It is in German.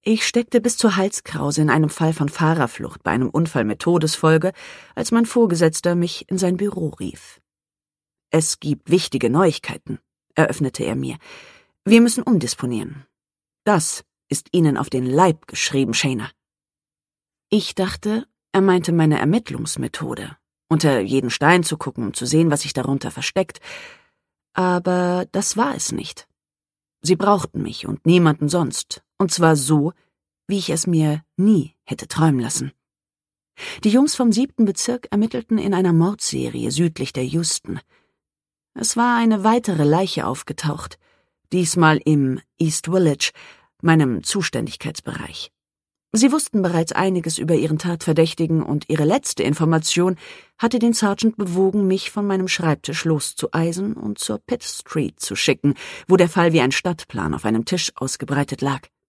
Ich steckte bis zur Halskrause in einem Fall von Fahrerflucht bei einem Unfall mit Todesfolge, als mein Vorgesetzter mich in sein Büro rief. »Es gibt wichtige Neuigkeiten«, eröffnete er mir. »Wir müssen umdisponieren. Das ist Ihnen auf den Leib geschrieben, Shayna.« Ich dachte, er meinte meine Ermittlungsmethode, unter jeden Stein zu gucken, um zu sehen, was sich darunter versteckt. Aber das war es nicht. Sie brauchten mich und niemanden sonst, und zwar so, wie ich es mir nie hätte träumen lassen. Die Jungs vom 7. Bezirk ermittelten in einer Mordserie südlich der Houston. Es war eine weitere Leiche aufgetaucht, diesmal im East Village, meinem Zuständigkeitsbereich. Sie wussten bereits einiges über ihren Tatverdächtigen und ihre letzte Information hatte den Sergeant bewogen, mich von meinem Schreibtisch loszueisen und zur Pitt Street zu schicken, wo der Fall wie ein Stadtplan auf einem Tisch ausgebreitet lag.